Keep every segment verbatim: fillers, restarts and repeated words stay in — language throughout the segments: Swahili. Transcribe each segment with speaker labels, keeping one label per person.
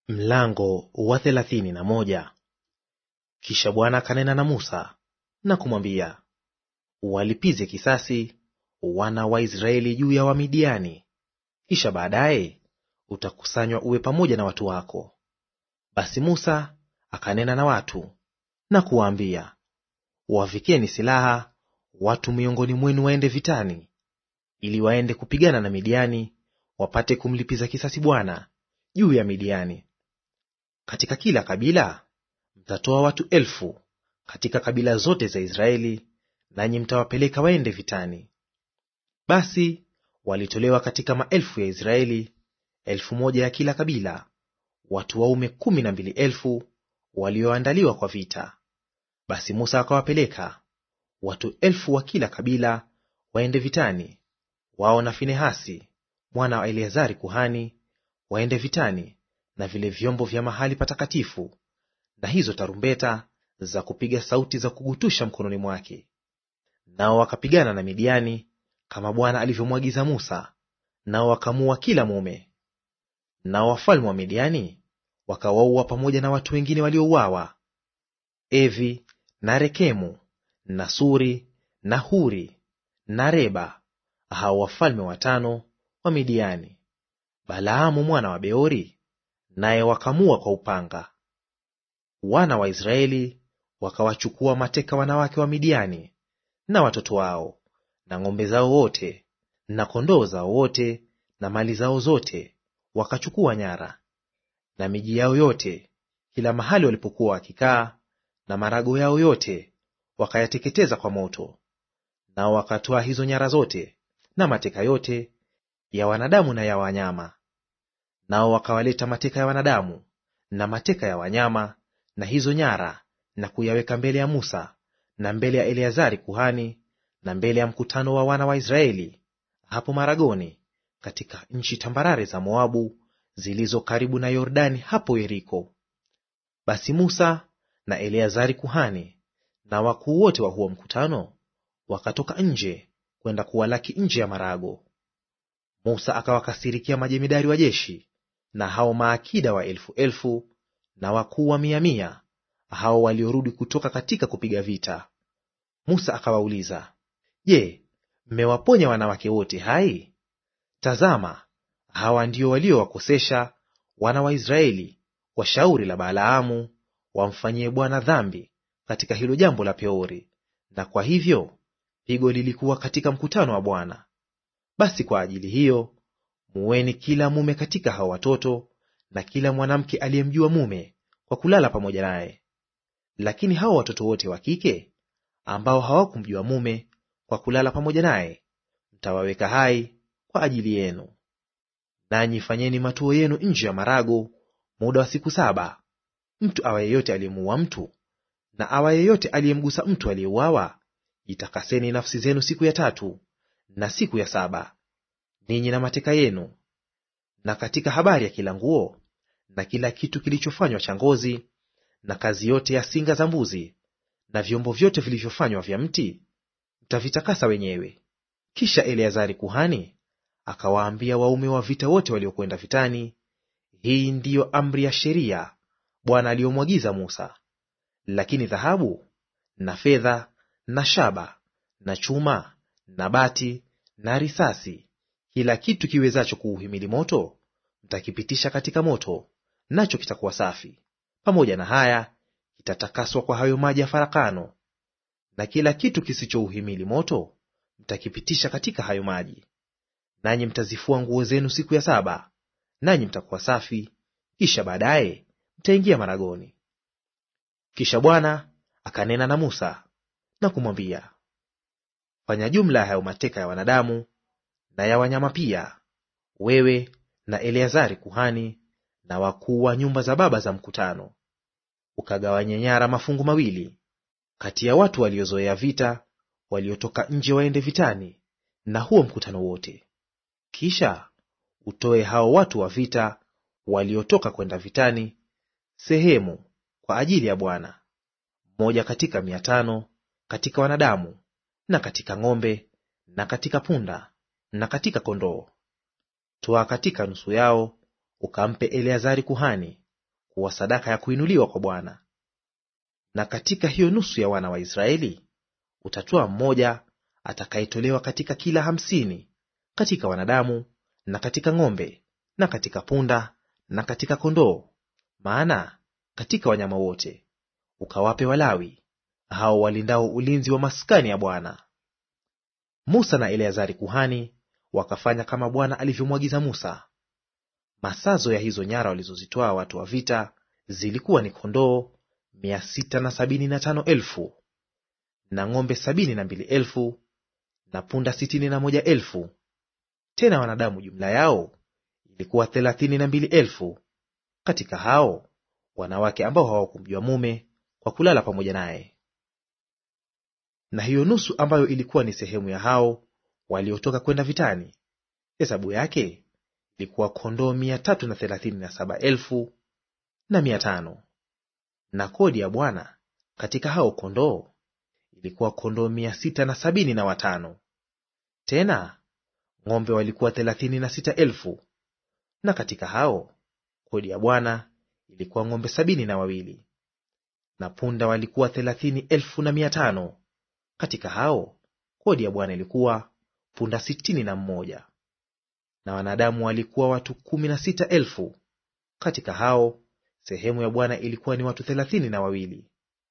Speaker 1: Mlango wa thelathini na moja. Kisha Bwana akanena na Musa na kumwambia, walipize kisasi wana wa Israeli juu ya Wamidiani, kisha baadaye utakusanywa uwe pamoja na watu wako. Basi Musa akanena na watu na kuwaambia, wavikeni silaha watu miongoni mwenu waende vitani, ili waende kupigana na Midiani, wapate kumlipiza kisasi Bwana juu ya Midiani. Katika kila kabila mtatoa watu elfu katika kabila zote za Israeli, nanyi mtawapeleka waende vitani. Basi walitolewa katika maelfu ya Israeli elfu moja ya kila kabila, watu waume kumi na mbili elfu walioandaliwa kwa vita. Basi Musa akawapeleka watu elfu wa kila kabila waende vitani, wao na Finehasi mwana wa Eleazari kuhani waende vitani, na vile vyombo vya mahali patakatifu, na hizo tarumbeta za kupiga sauti za kugutusha mkononi mwake. Nao wakapigana na Midiani kama Bwana alivyomwagiza Musa, nao wakamua kila mume. Nao wafalme wa Midiani wakawaua pamoja na watu wengine waliouawa, Evi na Rekemu na Suri na Huri na Reba, hao wafalme watano wa Midiani. Balaamu mwana wa Beori naye wakamua kwa upanga. Wana wa Israeli wakawachukua mateka wanawake wa Midiani na watoto wao na ng'ombe zao wote na kondoo zao wote na mali zao zote, wakachukua nyara. Na miji yao yote, kila mahali walipokuwa wakikaa, na marago yao yote wakayateketeza kwa moto. Nao wakatoa hizo nyara zote na mateka yote ya wanadamu na ya wanyama. Nao wakawaleta mateka ya wanadamu na mateka ya wanyama na hizo nyara, na kuyaweka mbele ya Musa na mbele ya Eleazari kuhani na mbele ya mkutano wa wana wa Israeli hapo maragoni katika nchi tambarare za Moabu zilizo karibu na Yordani hapo Yeriko. Basi Musa na Eleazari kuhani na wakuu wote wa huo mkutano wakatoka nje kwenda kuwalaki nje ya marago. Musa akawakasirikia majemidari wa jeshi na hao maakida wa elfu elfu na wakuu wa mia mia, hao waliorudi kutoka katika kupiga vita. Musa akawauliza, Je, mmewaponya wanawake wote hai? Tazama, hawa ndio waliowakosesha wana wa Israeli kwa shauri la Balaamu, wamfanyie Bwana dhambi katika hilo jambo la Peori, na kwa hivyo pigo lilikuwa katika mkutano wa Bwana. Basi kwa ajili hiyo muweni kila mume katika hao watoto na kila mwanamke aliyemjua mume kwa kulala pamoja naye. Lakini hao watoto wote wa kike ambao hawakumjua mume kwa kulala pamoja naye mtawaweka hai kwa ajili yenu. Nanyi fanyeni matuo yenu nje ya marago muda wa siku saba. Mtu awa yeyote aliyemuua mtu na awa yeyote aliyemgusa mtu aliyeuawa, jitakaseni nafsi zenu siku ya tatu na siku ya saba, ninyi na mateka yenu. Na katika habari ya kila nguo na kila kitu kilichofanywa cha ngozi na kazi yote ya singa za mbuzi na vyombo vyote vilivyofanywa vya mti, mtavitakasa wenyewe. Kisha Eleazari kuhani akawaambia waume wa vita wote waliokwenda vitani, hii ndiyo amri ya sheria Bwana aliyomwagiza Musa. Lakini dhahabu na fedha na shaba na chuma na bati na risasi, kila kitu kiwezacho kuuhimili moto, mtakipitisha katika moto, nacho kitakuwa safi. Pamoja na haya kitatakaswa kwa hayo maji ya farakano. Na kila kitu kisichouhimili moto mtakipitisha katika hayo maji. Nanyi mtazifua nguo zenu siku ya saba, nanyi mtakuwa safi, kisha baadaye mtaingia maragoni. Kisha Bwana akanena na Musa na kumwambia, fanya jumla ya hayo mateka ya wanadamu na ya wanyama pia, wewe na Eleazari kuhani na wakuu wa nyumba za baba za mkutano, ukagawanye nyara mafungu mawili kati ya watu waliozoea vita waliotoka nje waende vitani na huo mkutano wote. Kisha utoe hao watu wa vita waliotoka kwenda vitani sehemu kwa ajili ya Bwana, mmoja katika mia tano katika wanadamu na katika ng'ombe na katika punda na katika kondoo. Toa katika nusu yao ukampe Eleazari kuhani kuwa sadaka ya kuinuliwa kwa Bwana. Na katika hiyo nusu ya wana wa Israeli utatoa mmoja atakayetolewa katika kila hamsini, katika wanadamu na katika ng'ombe na katika punda na katika kondoo, maana katika wanyama wote; ukawape Walawi, hao walindao ulinzi wa maskani ya Bwana. Musa na Eleazari kuhani wakafanya kama Bwana alivyomwagiza Musa. Masazo ya hizo nyara walizozitoa watu wa vita zilikuwa ni kondoo mia sita na sabini na tano elfu na ng'ombe sabini na mbili elfu na punda sitini na moja elfu. Tena wanadamu jumla yao ilikuwa thelathini na mbili elfu, katika hao wanawake ambao hawakumjua mume kwa kulala pamoja naye. Na hiyo nusu ambayo ilikuwa ni sehemu ya hao waliotoka kwenda vitani, hesabu yake ilikuwa kondoo mia tatu na thelathini na saba elfu na mia tano. Na kodi ya Bwana katika hao kondoo ilikuwa kondoo mia sita na sabini na watano. Tena ng'ombe walikuwa thelathini na sita elfu, na katika hao kodi ya Bwana ilikuwa ng'ombe sabini na wawili. Na punda walikuwa thelathini elfu na mia tano, katika hao kodi ya Bwana ilikuwa punda sitini na mmoja. Na wanadamu walikuwa watu kumi na sita elfu, katika hao sehemu ya Bwana ilikuwa ni watu thelathini na wawili.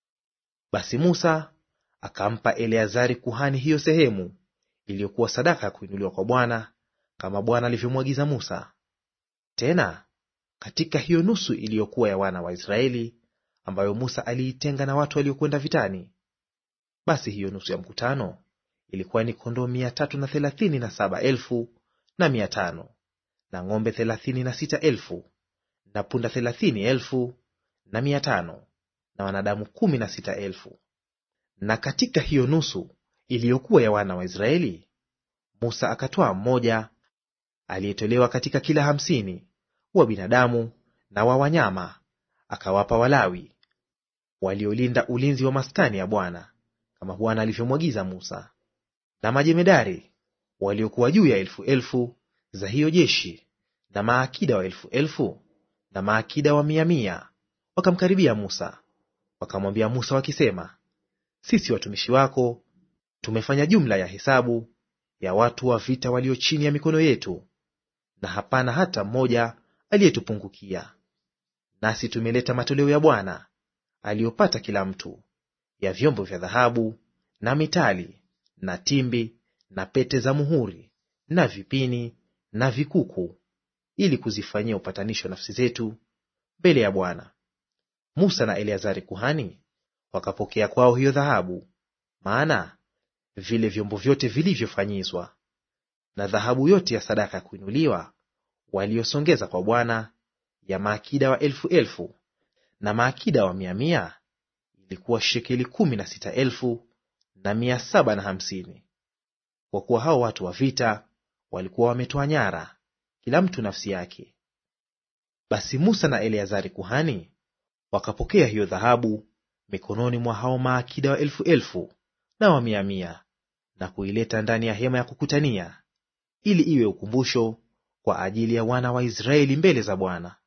Speaker 1: Basi Musa akampa Eleazari kuhani hiyo sehemu iliyokuwa sadaka ya kuinuliwa kwa Bwana, kama Bwana alivyomwagiza Musa. Tena katika hiyo nusu iliyokuwa ya wana wa Israeli, ambayo Musa aliitenga na watu waliokwenda vitani, basi hiyo nusu ya mkutano ilikuwa ni kondoo mia tatu na thelathini na saba elfu na mia tano, na ng'ombe thelathini na sita elfu na punda thelathini elfu na mia tano, na wanadamu kumi na sita elfu. Na katika hiyo nusu iliyokuwa ya wana wa Israeli, Musa akatwaa mmoja aliyetolewa katika kila hamsini, wa binadamu na wa wanyama, akawapa Walawi waliolinda ulinzi wa maskani ya Bwana, kama Bwana alivyomwagiza Musa. Na majemedari waliokuwa juu ya elfu elfu za hiyo jeshi, na maakida wa elfu elfu na maakida wa mia mia wakamkaribia Musa, wakamwambia Musa wakisema, sisi watumishi wako tumefanya jumla ya hesabu ya watu wa vita walio chini ya mikono yetu, na hapana hata mmoja aliyetupungukia. Nasi tumeleta matoleo ya Bwana aliyopata kila mtu, ya vyombo vya dhahabu na mitali na timbi na pete za muhuri na vipini na vikuku, ili kuzifanyia upatanisho nafsi zetu mbele ya Bwana. Musa na Eleazari kuhani wakapokea kwao hiyo dhahabu, maana vile vyombo vyote vilivyofanyizwa na dhahabu yote ya sadaka ya kuinuliwa waliosongeza kwa Bwana, ya maakida wa elfu elfu na maakida wa mia mia, ilikuwa shekeli kumi na sita elfu na mia saba na hamsini. Kwa kuwa hao watu wa vita walikuwa wametoa nyara, kila mtu nafsi yake. Basi Musa na Eleazari kuhani wakapokea hiyo dhahabu mikononi mwa hao maakida wa elfu elfu na wa mia mia, na kuileta ndani ya hema ya kukutania, ili iwe ukumbusho kwa ajili ya wana wa Israeli mbele za Bwana.